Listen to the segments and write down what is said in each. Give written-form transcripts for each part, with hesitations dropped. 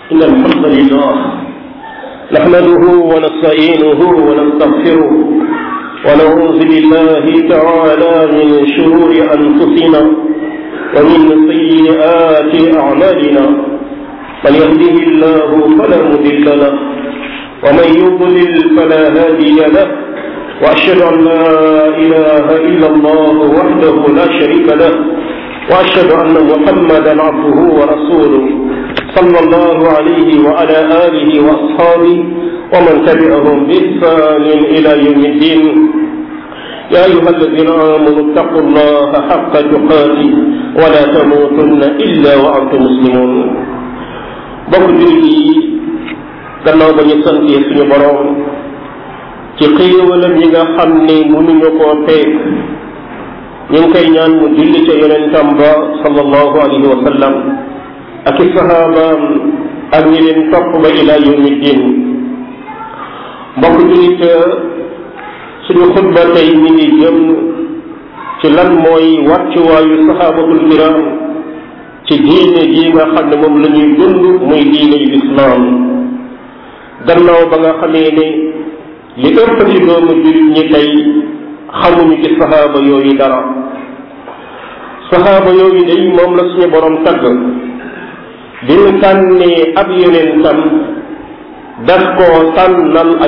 إن الحمد لله نحمده ونستعينه ونستغفره ونعوذ بالله تعالى من شرور أنفسنا ومن سيئات أعمالنا من يهده الله فلا مضل له ومن يضلل فلا هادي له وأشهد أن لا إله إلا الله وحده لا شريك له وأشهد أن محمدا عبده ورسوله صلى الله عليه وعلى آله وأصحابه ومن تبعهم بإحسان إلى يوم الدين يا أيها الذين آمنوا اتقوا الله حق تقاته ولا تموتن إلا وأنتم مسلمون bokk jullit yi gannaaw ba ñu santee suñu boroom ci xéewalam yi nga xam ne mënuñu koo peeg ñu ngi koy ñaan mu julli ca yonentam ba sallallahu alayhi wa sallam ak i sahabaam ak ñi leen topp ba ila yawmi din mbokk jullit suñu xutba tey mi ngi jëm ci lan mooy wàccuwaayu sahabatul kiram ci diine ji nga xam ne moom la ñuy dund muy diine yu lislaam gannaaw ba nga xamee ne li ëpp ci doomu jullit ñi tey xamuñu ci sahaaba yooyu dara sahaaba yooyu day moom la suñu borom tagg bi mu tànnee ab yonentam daf koo tànnal ay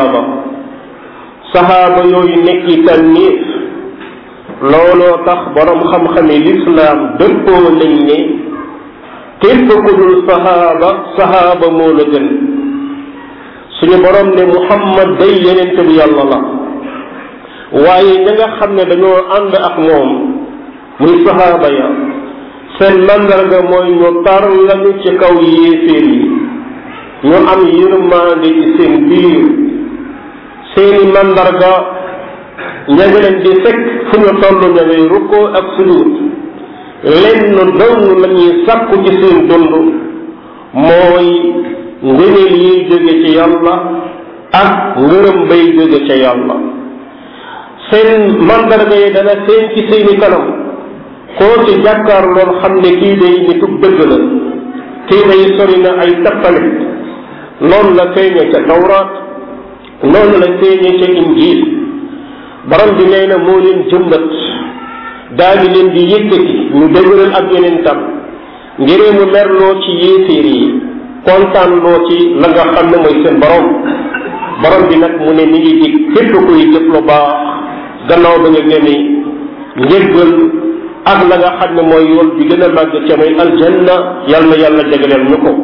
sahaaba yooyu nekki tànniif looloo tax borom xam-xame lislaam dëppoo nañ ne képp ku dul sahaaba moo la gën suñu borom ne Muhammad day yonent bu yàlla la waaye ña nga xam ne dañoo ànd ak moom muy sahaaba ya seen mandarga mooy ñu tar lañu ci kaw yéeféer yi ñu am yërmande ci seen biir seeni mandarga ña ngi leen di fekk fu ñu toll ña ngay rukkoo ak sujud lenn dong la ñuy sàkku ci seen dund mooy ngëneel yiy jóge ci yàlla ak ngërëm bay jóge ca yàlla seen mandarga yi dana seen ci seeni kanam koo ci jàkkaar lool xam ne kii day nitug dëgg la kii day sori na ay tappale noonu la feeñe ca tawraat noonu la feeñe ca injiil borom bi nee na moo leen jëmbat daal di leen di yëkkati ñu dëgëral ak yeneen tam ngir mu merloo ci yéeféer yi kontaan loo ci la nga xam ne mooy seen borom bi nag mu ne mi ngi dig képp kuy jëf lu baax gannaaw ba nga gëmee njëggal ak la nga xam ne mooy yoon bi gën a màgg ca mooy aljanna yal na yàlla jagleel ñu ko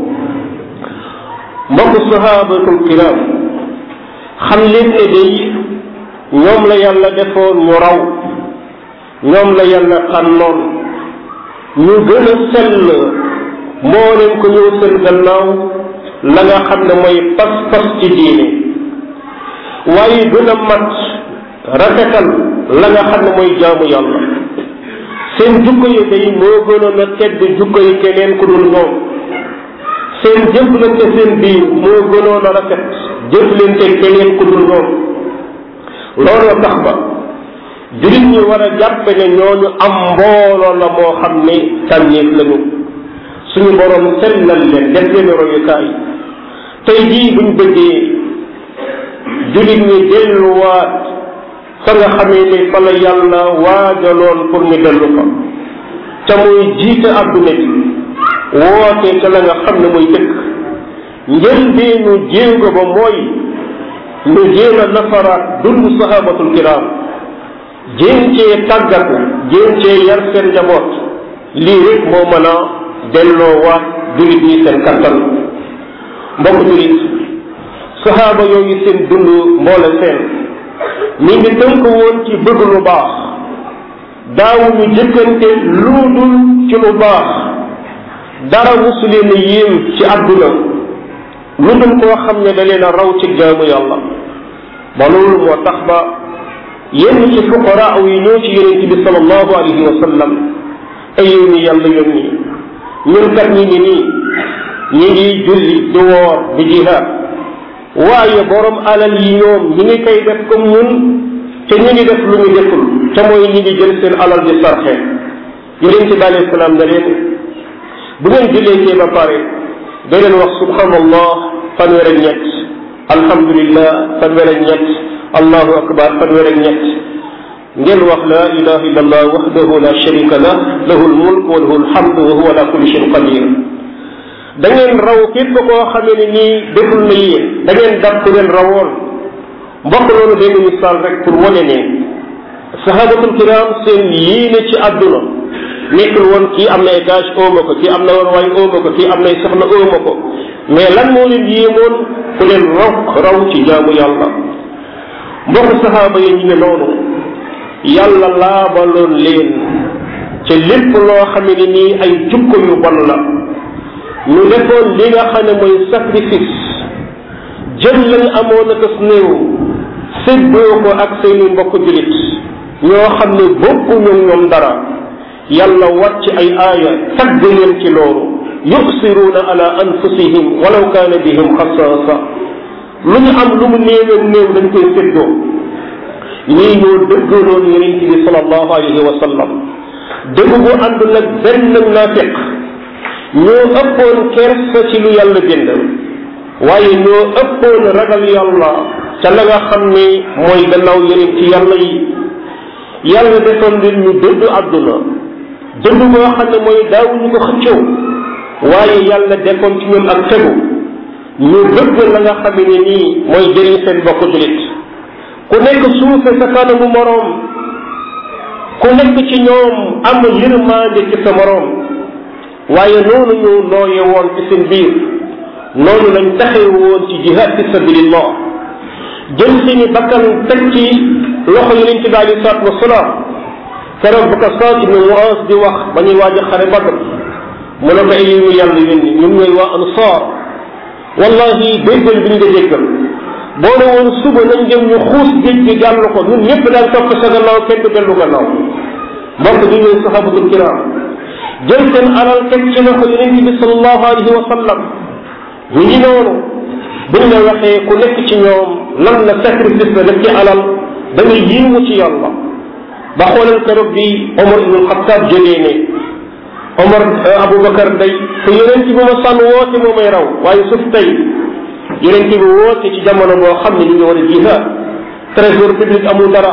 mbokk sahabatul kiram xam leen ne day ñoom la yàlla defoon ñu raw ñoom la yàlla tànnoon ñu gën a sell moo leen ko ñëw seen gannaaw la nga xam ne mooy pas-pas ci diine waaye gën a mat rafetal la nga xam ne mooy jaamu yàlla seen jukko yi day moo gënoon a tedd jukko yi keneen ku dul ñoom seen jëflante seen biir moo gënoon a rafet jëflante keneen ku dul ñoom looloo tax ba jullit ñi war a jàppe ne ñooñu am mbooloo la moo xam ne tànneef lañu suñu borom sellal leen def leen royukaay tey jii buñ bëggee jullit ñi delluwaat fa nga xamee ne fa la yàlla waajaloon pour ñu dellu fa ca muy jiite adduna bi woote ca la nga xam ne mooy dëkk njëlbeenu jéego ba mooy ñu jéem a nafaraat dund sahabatul kiram jéem cee tàggatu jéem cee yar seen njaboot lii rek moo mën a delloo waat jullit ñi seen kattan mbokk jullit sahaaba yooyu seen dund mboole seen mi ngi tënk woon ci bëgg lu baax daawuñu jëkkante lu dul ci lu baax dara musu leen a yéem ci àdduna lu dul koo xam ne da leen a raw ci jaamu yàlla ba loolu moo tax ba yenn ci fuqaraa yi ñëw ci yonent bi sallallahu alayhi wa sallam ay yow ni yàlla yónni ñun kat ñi ngi nii ñi ngi julli di woor di jihaad waaye borom alal yi ñoom ñi ngi koy def comme ñun te ñi ngi def lu ñu deful te mooy ñi ngi jël seen alal di sarxe yonent bi alayhi salaam ne leen bu ngeen jullee ba pare day leen wax subhanallah fanweer ak ñett, alhamdulillah fanweer ak ñett, allahu akbar fanweer ak ñett, ngeen wax la ilaha illa allah wahdahu la sharika lah lahu lmulk wa lahu lhamdu wa huwa ala kulli shay'in qadir. da ngeen raw képp koo xamee ne nii deful na yéen, da ngeen dab ku leen rawoon. mbokk loolu benn misaal rek pour wane ne sahabatul kiram seen yéene ci àdduna nekkul woon kii am na ay gage ooma ko, kii am na war waay ooma ko, kii am nay soxna ooma ko, mais lan moo leen yéemoon ku leen raw ci jaamu yàlla. mbokk sahaaba yi ñu ngi noonu yàlla laabaloon leen ca lépp loo xam ne nii ay jukko yu bon la. ñu defoon li nga xam ne mooy sacrifice, jël lañ amoon a tas néew séddoo ko ak seeni mbokk julit ñoo xam ne bokku ñoom dara. yàlla wàcc ay aaya tagg leen ci loolu, yusiruuna ala anfusihim walaw kaana bihim xasaasa. lu ñu am lu mu néew dañ koy séddoo. ñii ñoo dëggaloon yonent bi sallallahu alayhi wa sallam dëgg bu àndul ak benn naafiq. ñoo ëppoon kersa ci lu yàlla bind, waaye ñoo ëppoon ragal yàlla ca la nga xam ni mooy gannaaw yeneen ci yàlla yi. yàlla defoon leen ñu dëddu àdduna dëdd boo xam ne mooy daawuñu ko xëccoo, waaye yàlla defoon ci ñoom ak fegu. ñu bëgg la nga xam ne nii mooy jëriñ seen bokk julit. ku nekk suufe sa kanamu moroom, ku nekk ci ñoom am yërmande ci sa moroom. waaye noonu ñu nooye woon ci seen biir, noonu lañ taxee woon ci jihad fi sabilillah, jël seeni bakkan teg ci loxo yonent bi alayhi salaatu wasalaam. keroog bu ko Saad ibn Muaz di wax ba ñuy waaj a xare Badr, mu ne ko ay ñu yàlla yónni ñun ñooy waa Ansaar, wallahi déggal bi ñu nga déggal boo ne woon suba nañ dem ñu xuus géej gi gàll ko ñun ñëpp daan topp sa gannaaw kenn du dellu gannaaw. mbokk di ñooy sahabatul kiram jël seen alal teg ci loxo yonent bi sallallahu alayhi wa sallam. ñu ngi noonu buñ la waxee ku nekk ci ñoom lan la sacrifice la def ci alal da nga yéemu ci yàlla. ba xoolal keroog bi Omar ibn Khattab jógee ne Omar Aboubacar day te yonent bi ma sànn woote moo may raw, waaye suuf tey yonent bi woote ci jamono boo xam ne ñu ngi war a jihaad, trésor public amul dara.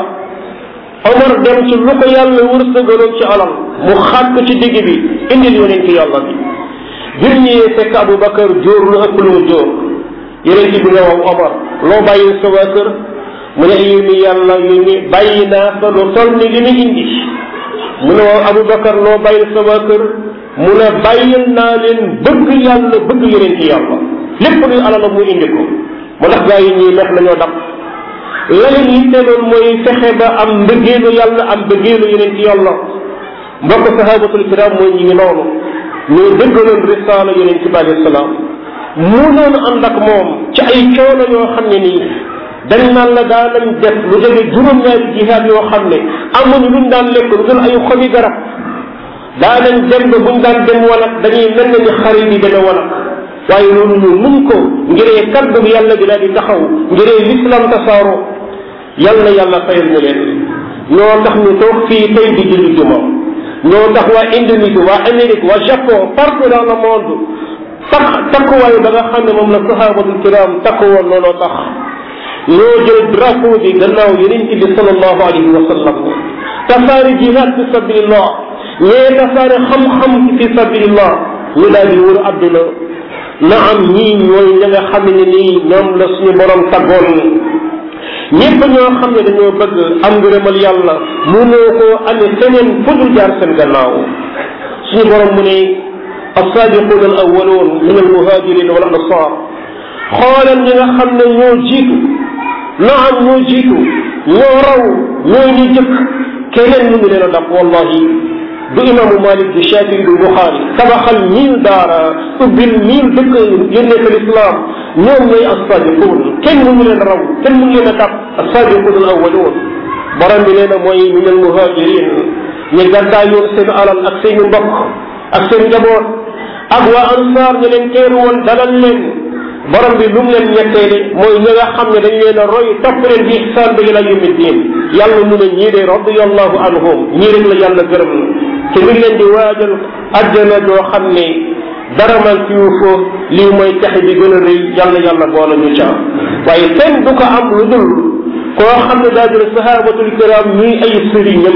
Omar dem ci lu ko yàlla wërsëgaloon ci alal mu xaat ko ci digg bi indil yonent yàlla bi. bir ñëwee fekk Aboubacar jóor lu ëpp lu mu jóor. yonent bi ne waaw Omar loo bàyyi sa waa kër? mu ne yónni yàlla yónni bàyyi naa fa lu toll ni li mu indi. mu ne waaw Aboubacar loo bàyyi sa waa kër? mu ne bàyyil naa leen bëgg yàlla bëgg yonent yàlla, lépp luy alal mu indi ko. mu ndax gaa yi ñuy mex nañoo dab la leen yitteeloon mooy fexe ba am mbëggeelu yàlla, am mbëggeelu yonent yàlla. mbokk sahabatul kiram mooy ñi ngi noonu ñoo dëggaloon risaala yonent bi alayhi salaam, mu noonu ànd ak moom ci ay coono yoo xam ne nii dañ naan la daanañ def lu jóge juróom-ñaari jihaad yoo xam ne amuñu luñ daan lekk lu dul ay xobi garab. daanañ dem ba buñ daan dem wanag dañuy mel na ni xarit yi deme wanag, waaye loolu ñu mun ko ngiree kaddu bi yàlla bi daal di taxaw, ngiree l'islam tasaaro. yàlla fayal ñu leen. ñoo tax ñu toog fii tey di julli juma, ñoo tax waa Indonésie, waa Amérique, waa Japon, partout dans le monde takkuwaayu ba nga xam ne moom la sahabatul kiram takkuwoon looloo tax ñoo jël drapeau bi gannaaw yonent bi sallallahu alayhi wa sallam, tasaare jihad fi sabilillah, ñee tasaare xam-xam fi sabilillah. ñu daal di wër àdduna. na am ñii ñooy ña nga xam ne nii ñoom la suñu borom taggoon. ñépp ñoo xam ne dañoo bëgg am ngërëmal yàlla mënoo koo amee feneen fu dul jaar seen gannaaw. suñu borom mu ne as-saabiquuna al-awwaluun min al-muhaajiriin wal ansaar, xoolal ñi nga xam ne ñoo jiitu, naam ñoo jiitu, ñoo raw, ñoo ñu jëkk, keneen mu ngi leen a dab. wallahi du imaamu Malik du Shaafi'i du Buxaari tabaxal 1000 daara ubbil 1000 dëkk yónnee ko l'islam, ñoom ñooy as-saabiquun, kenn mu ngi leen a raw, kenn mu ngi leen a dab. as-saabiquuna al-awwaluun borom bi nee na mooy min al-muhaajiriin ñi gàddaayoon seen alal ak seen mbokk ak seen njaboot, ak waa ansaar ñu leen teeru woon dalal leen. borom bi lu mu leen ñetteele mooy ñi nga xam ne dañ leen a roy topp leen bi ihsaan bi ila yawmi diin. yàlla mu ne ñii de radiyallahu anhum, ñii rek la yàlla gërëm te mi ngi leen di waajal àjjana joo xam ne dara man ci wu fo lii mooy texe bi gën a rëy yàlla boole ñu ca waaye kenn du ko am lu dul koo xam ne daa jël sahabatul kiram ñuy ay sëriñam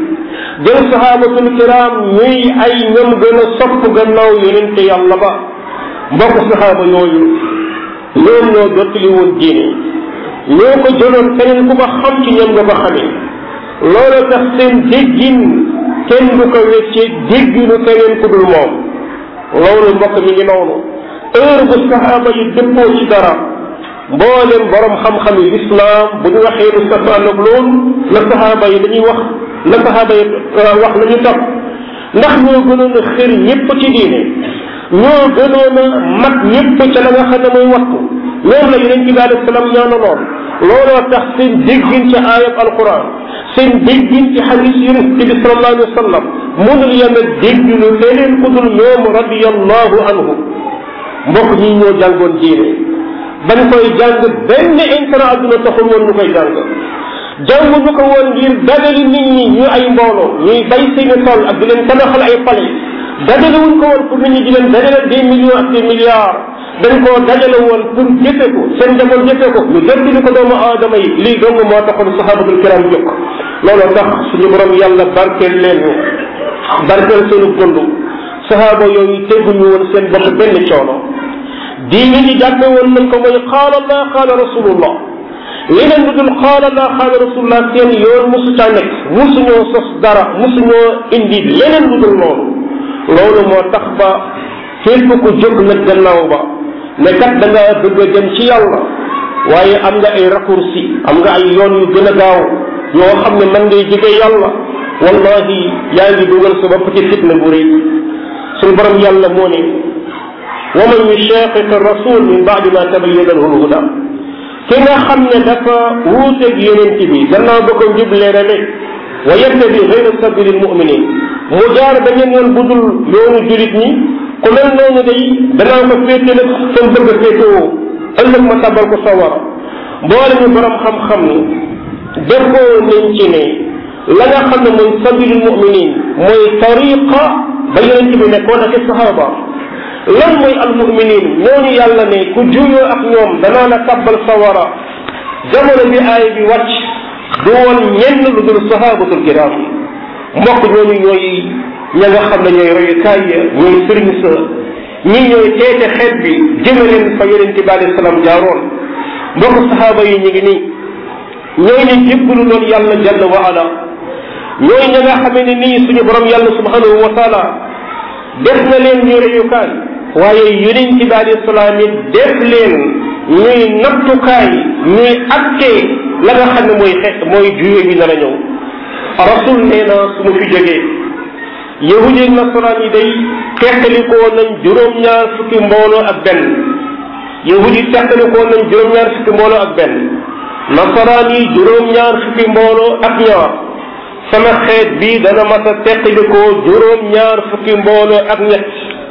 jël sahabatul kiram ñuy ay ñam gën a sopp gannaaw yonente yàlla ba mbokk sahaba yooyu ñoom ñoo jottali woon diine ñoo ko jëloon keneen ku ko xam ci ñoom nga ko xamee loolu tax seen déggin kenn du ko wecce dégginu keneen ku dul moom loolu mbokk mi ngi noonu heure bu sahaaba yi dëppoo ci dara mboolem borom xam-xam yi lislaam bu ñu waxee lu safaan ak loolu la sahaaba yi dañuy wax la sahaaba yi wax la ñu topp ndax ñoo gënoon a xër ñëpp ci diine ñoo gënoon a mat ñëpp ca la nga xam ne mooy wattu loolu la yonent bi alayhi salaam ñaanaloon looloo tax seen déggin ci aayab alquran seen déggin ci xadis yonent bi sallallahu alayhi wa sallam mënul yem a dégg lu leneen ku dul ñoom radiyallahu anhu mbokk ñi ñoo jàngoon diine bañ koy jàng benn intérêt adduna taxul woon ñu koy jàng ñu ko woon ngir dajale nit ñi ñu ay mbooloo ñuy bay seeni tool ak di leen tabaxal ay palais dajale wuñ ko woon pour nit ñi di leen dajale des millions ak des milliards dañ koo dajale woon pour jëfe ko seen njaboot jëfe ko ñu jottali ko doomu aadama yi lii dong moo taxoon sahabatul kiram jóg looloo tax suñu borom yàlla barkeel leen barkeel seenu dund sahaaba yooyu teguñu woon seen bopp benn coono diine ñi jàppe woon nañ ko mooy qaala allah qaala rasulullah leneen lu dul qaala allah qaala rasulullah seen yoon mosu caa nekk mosuñoo sos dara mosuñoo indi leneen lu dul loolu moo tax ba képp ku jóg nag gannaaw ba ne kat da nga bëgg a dem ci yàlla waaye am nga ay raccourci am nga ay yoon yu gën a gaaw yoo xam ne man ngay jege yàlla wallahi yaa ngi dugal sa bopp ci fitna bu rëy suñu borom yàlla moo ne wa man yushaqiq rasul min ba'di ma tabayyana lahu al-huda ki nga xam ne dafa wuuteeg yonent bi gannaaw ba ko njub leerale wa yattabi ghayra sabili al-mu'minin mu jaar beneen yoon bu dul yoonu julit ñi ku mel noonu day danaa ko féete nag seen bëgg a féetewoo ëllëg ma tabal ko sawara mboole ñu borom xam-xam ni defoo nañ ci ne la nga xam ne mooy sabilul muminin mooy tariqa ba yonent bi nekkoon ak sahaba lan mooy al muminin ñooñu yàlla ne ku juyoo ak ñoom danaa la tabbal sawara jamono bi aay bi wàcc du woon ñenn lu dul sahabatul kiram mbokk ñooñu ñooy ña nga xam ne ñooy royukaay ya ñooy sëriñ sa ñii ñooy teete xeet bi jëme leen fa yonent bi alayhi salaam jaaroon mbokk sahaaba yi ñu ngi nii ñooy ne jébbalu loon yàlla jalla wa ala ñooy ña nga xamee ne nii suñu borom yàlla subhanahu wa taala def na leen ñuy royukaay waaye yonent bi alayhi salaam it def leen ñuy nattukaay ñuy attee la nga xam ne mooy juye bi nar a ñëw rasul nee na su ma fi jógee yahudi ak nasaraan yi day teqalikoo nañ juróom-ñaar fukki mbooloo ak benn yahudi teqalikoo nañ juróom-ñaar fukki mbooloo ak benn nasaraan yi juróom-ñaar fukki mbooloo ak ñaar sama xeet bi dana mas a teqalikoo juróom-ñaar fukki mbooloo ak ñett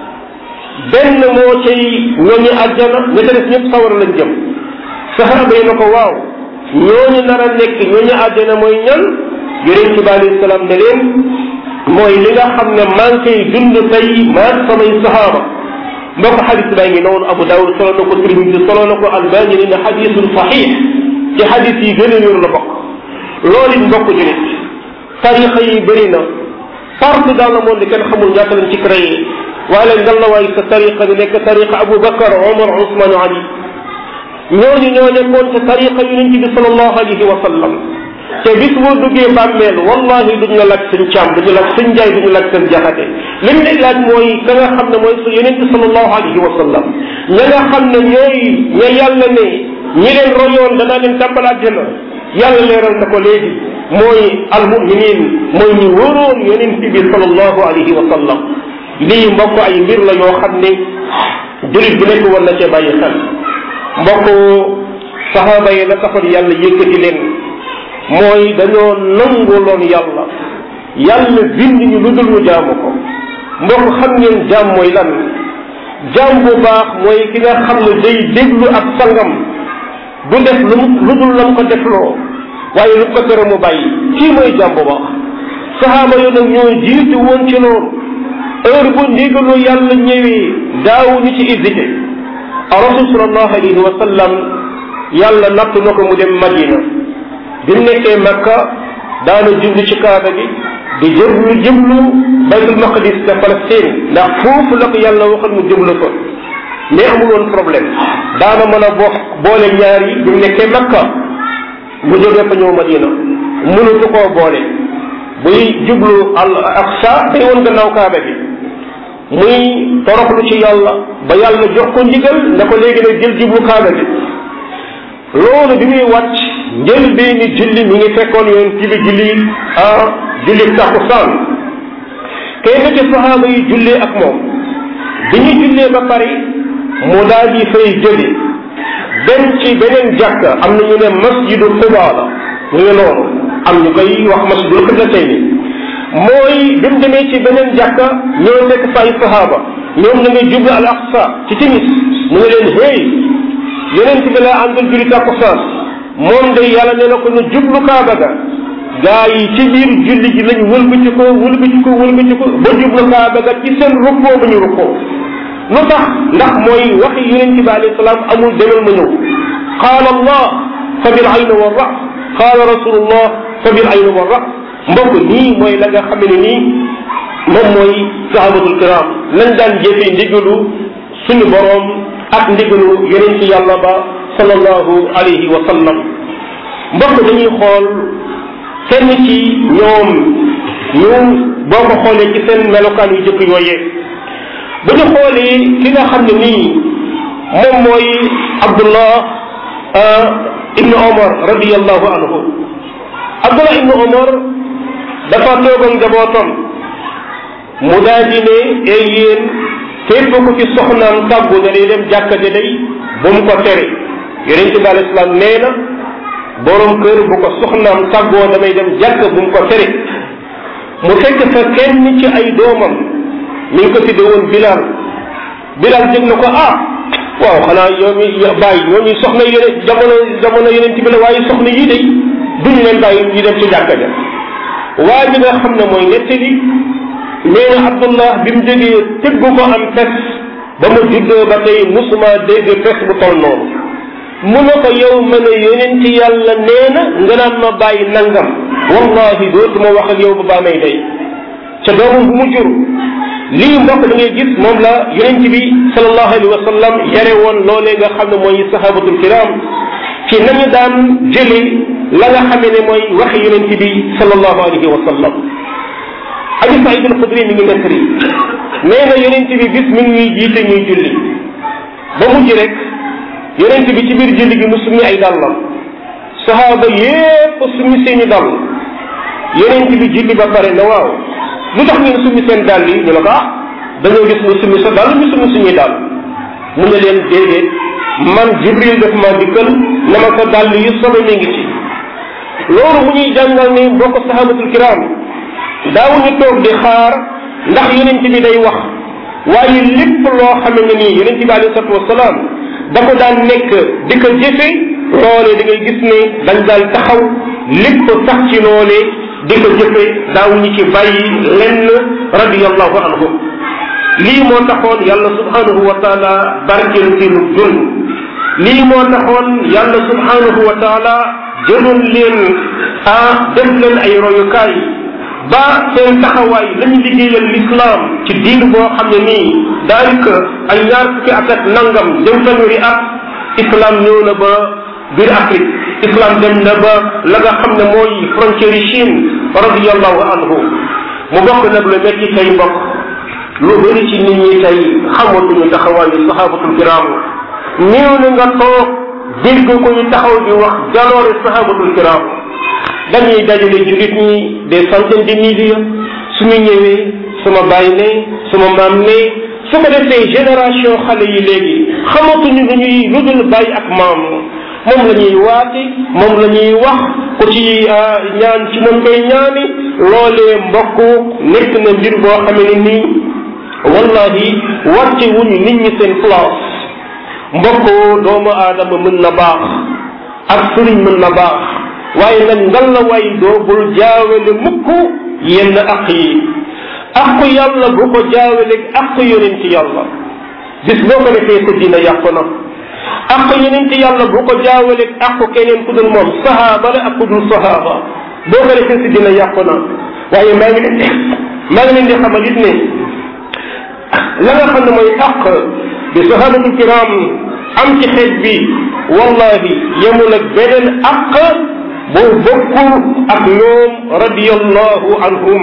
benn moo cay ñooñu àjjana ña ca des ñëpp sawara lañ jëm saxaaba yi na ko waaw ñooñu nar a nekk ñooñu àjjana mooy ñan yonent bi alayhi salaam ne leen mooy li nga xam ne maa ngi koy dund tey maa samay saxaaba mbokk xadis baa ngi noonu Abu Dawud solo na ko Tirmidi solo na ko Albani ne xadisul saxiix ci xadis yi gën a wér la bokk loolu it mbokk julit tarixa yi bëri na partout dans le monde kenn xamul ñaata lañ ci créé waaye ngal la waay sa tariqa bi nekk tariqa Abu Bakar Omar Ousmane Ali ñooñu ñoo nekkoon sa tariqa yonent bi sallallahu alayhi wa sallam te bis boo duggee bàmmeel wallahi duñu la laaj seen càmm duñu laaj seen njaay duñu laaj seen jaxate li mu lay laaj mooy ka nga xam ne mooy sa yonent bi sallallahu alayhi wa sallam ña nga xam ne ñooy ña yàlla ne ñi leen royoon danaa leen tàbbal àjjana yàlla leeral na ko léegi mooy almuminin mooy ñi wóoroon yonent bi sallallahu alayhi wa sallam lii mbokk ay mbir la yoo xam ne julit bu nekk war na cee bàyyi xel mbokk saxaaba yi la taxoon yàlla yëkkati leen mooy dañoo nanguloon yàlla bind ñu lu dul ñu jaamu ko mbokk xam ngeen jaam mooy lan jaam bu baax mooy ki nga xam ne day déglu ak sangam du def lu dul lam ko defloo waaye lu ko tere mu bàyyi kii mooy jaam bu baax saxaaba yi nag ñoo jiitu woon ci loolu heure bu ndigalu yàlla ñëwee daawuñu ci hésité rasul sallallahu alayhi wa sallam yàlla natt na ko mu dem Madina bi mu nekkee Makka daana jublu ci kaaba gi di jublu baytul maqdis te Palestine ndax foofu la ko yàlla waxal mu jublu ko mais amul woon problème daana mën a boole ñaar yi bi mu nekkee Makka mu jógee fa ñëw Madina mënatu koo boole buy jublu al aqsa day woon gannaaw kaaba gi muy toroxlu ci yàlla ba yàlla jox ko ndigal ne ko léegi nag jël jublu kaaba gi loolu bi muy wàcc njël bi ni julli mi ngi fekkoon yoon ci bi julli takkusaan kenn ci sahaaba yi jullee ak moom bi ñu jullee ba pare mu daal di fay jóge dem ci beneen jàkka am na ñu ne masjidu Quba la ñu ngi noonu am ñu koy wax masjidul qiblatayni mooy bi mu demee ci beneen jàkka ñoo nekk fa ay sahaaba ñoom na ngay jublu al aqsa ci timis mu ngi leen hey yeneen ci bi laa àndal julli takkusaan moom de yàlla nee na ko nu jublu kaaba ga gaa yi ci biir julli gi lañ wëlbati ko ba jublu kaaba ga ci seen rukkoo ba ñu rukkoo lu tax ndax mooy waxi yonent bi alayhi salaam amul demal ma ñëw qaala allah fa bil ayni wa ras qaala rasulullah fa bil ayni wa ras mbokk nii mooy la nga xam ne nii moom mooy sahabatul kiram lañ daan jëfee ndigalu suñu boroom ak ndigalu yonent yàlla ba sallallahu alayhi wa sallam mbokk dañuy xool kenn ci ñoom ñu boo ko xoolee ci seen melokaan yu jëkk yooyee bu ñu xoolee ki nga xam ne nii moom mooy Abdullah ibnu Omar radiyallahu anhu Abdullah ibnu Omar dafa toog ak njabootam mu daal di ne ay yéen képp ku ci soxnaam tàggu ne day dem jàkka ja day bu mu ko tere yonent bi alayhi salaam nee na borom kër bu ko soxnaam tàggoo damay dem jàkka bu mu ko tere mu fekk fa kenn ci ay doomam mi ngi ko tudde woon Bilal jëg na ko waaw xanaa yow mi bàyyi ñoo ñuy soxna yeneen jamono yeneen ci bi la waaye soxna yii day duñu leen bàyyi ñu dem ci jàkka ja waa ji nga xam ne mooy nettali nee na Abdullah bi mu jógee tëgg ko am fes ba ma juddoo ba tey musuma dégg fes bu toll noonu mu ne ko yow ma ne yeneen ci yàlla nee na nga naan ma bàyyi nangam wallahi dootuma wax ak yow ba baa may day ca doomam bu mu jur lii mbokk da ngay gis moom la yonent bi sallallahu alayhi wa sallam yare woon loolee nga xam ne mooy sahabatul kiram ci nañu daan jëli la nga xamee ne mooy waxi yonent bi sallallahu alayhi wa sallam Abi Saïd al-Xudri mi ngi nettali nee na yonent bi bis mi ngi ñuy jiite ñuy julli ba mujj rek yonent bi ci biir julli gi mu summi ay dàllam sahaaba yépp summi seeni dàll yonent bi julli ba pare na waaw lu tax ngeen summi seen dàll yi ñu ne ko dañoo gis mu summi sa dàll ñu summi suñuy dàll mu ne leen déedéet man Jibril daf ma dikkal na ma sa dàll yi sobe mi ngi ci loolu mu ñuy jàngal ne mbokk sahabatul kiram daawuñu toog di xaar ndax yonent bi day wax waaye lépp loo xame ne nii yonent bi alayhi salatu wasalaam da ko daan nekk di ko jëfe loolee da ngay gis ne dañ daal taxaw lépp sax ci loolee di ko jëfe daawuñu ci bàyyi lenn radiyallahu anhu lii moo taxoon yàlla subhanahu wa taala barkeel seenu dund lii moo taxoon yàlla subhanahu wa taala jëloon leen def leen ay royukaay ba seen taxawaay lañu liggéeyal l'islam ci diir boo xam ne nii daanaka ay ñaar fukki at ak nangam dem fanweeri at islam ñëw na ba biir Afrique islam dem na ba la nga xam ne mooy frontière yi Chine radiyallahu anhu mu bokk nag lu metti tey mbokk lu bëri ci nit ñi tey xamatuñu taxawaayu sahabatul kiram néew na nga toog dégg ko ñu taxaw di wax jaloore sahabatul kiram dañuy dajale jullit ñi des centaines de milliers suñu ñëwee sama baay ne sama maam ne su ko defee génération xale yi léegi xamatuñu lu ñuy lu dul baay ak maam moom la ñuy waate moom la ñuy wax ku ci ñaan ci moom koy ñaani loolee mbokk nekk na mbir boo xamee ne nii wallahi wàcce wuñu nit ñi seen place mbokk doomu aadama mën na baax ak sëriñ mën na baax waaye nag ngal la waay doo bul jaawale mukk yenn aq yi aqu yàlla bu ko jaawaleeg aqu yonent yàlla bis boo ko defee sa diina yàqu na aqu yonent yàlla bu ko jaawaleeg aqu keneen ku dul moom sahaaba la ak ku dul sahaaba boo ko defee sa diina yàqu na waaye maa ngi leen di xamal it ne la nga xam ne mooy aq bi sahabatul kiram am ci xeej bi wallahi yemul ak beneen aq bu bokkul ak ñoom radiyallahu anhum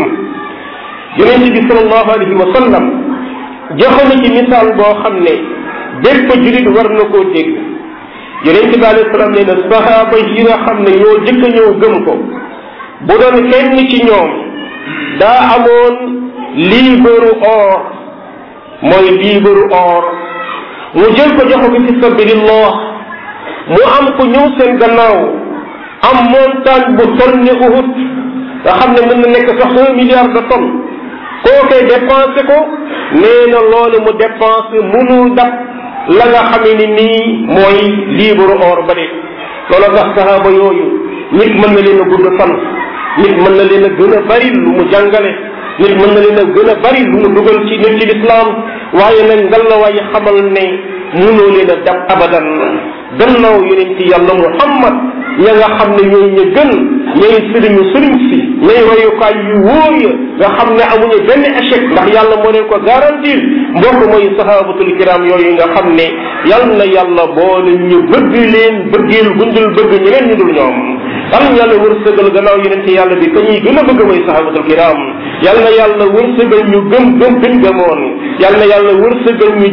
yonent bi sallallahu alayhi wa sallam joxe na ci misaal boo xam ne bépp julit war na koo dégg yonent bi alayhi salaam nee na sahaaba yi nga xam ne ñoo jëkk a ñëw gëm ko bu doon kenn ci ñoom daa amoon liibaru or mooy liibaru or mu jël ko joxe ko fi sabilillah mu am ko ñëw seen gannaaw am montagne bu toll ne Uhud nga xam ne mën na nekk sax 1 milliard de tonnes koo koy dépensé ko nee na loolu mu dépensé mënul dab la nga xamee ni nii mooy liibaru or ba de loolu tax sahaaba yooyu nit mën na leen a gudd fan nit mën na leen a gën a bari lu mu jàngale nit mën na leen a gën a bari lu mu dugal ci nit ci lislaam waaye nag ngal la waaye xamal ne mënoo leen a dab abadan gannaaw yonent yàlla Muhammad ña nga xam ne ñooy ña gën ñooy sëriñu sëriñ si ñooy royukaay yu wóor ya nga xam ne amuñu benn échec ndax yàlla moo leen ko garantir mbokk mooy sahabatul kiram yooyu nga xam ne yal na yàlla boole ñu bëgg leen bëggeel gundul bëgg ñeneen ñu dul ñoom yal na yàlla wërsëgal gannaaw yonent yàlla bi ka ñuy gën a bëgg mooy sahabatul kiram yal na yàlla wërsëgal ñu gëm gëmoon yal na yàlla wërsëgal ñu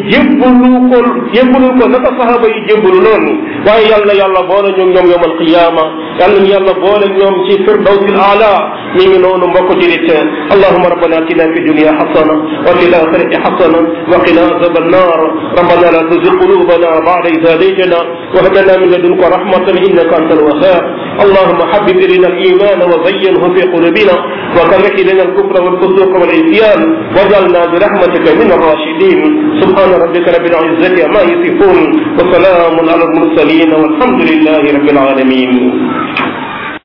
jébbalu ko naka sahaba yi jébbalu noonu waaye yal na yàlla boole ñu ñoom yawmal qiyaama yal nañu yàlla boole ñoom ci firdawsil aala mi ngi noonu mbokk julit allahumma rabbana atina fi dunya hasana wa fil akhirati hasana wa qina azaban nar rabbana la tuzigh qulubana ba'da idh hadaytana wa hab lana min ladunka rahmatan innaka antal wahhab allahumma habbib ilayna al-iman wa zayyinhu fi qulubina wa karrih ilayna al-kufra wal fusuqa wal isyan waj'alna bi rahmatika min ar-rashidin subhana rabbika rabbil izzati amma yasifun wa salamun ala al-mursalin walhamdulillahi rabbil alamin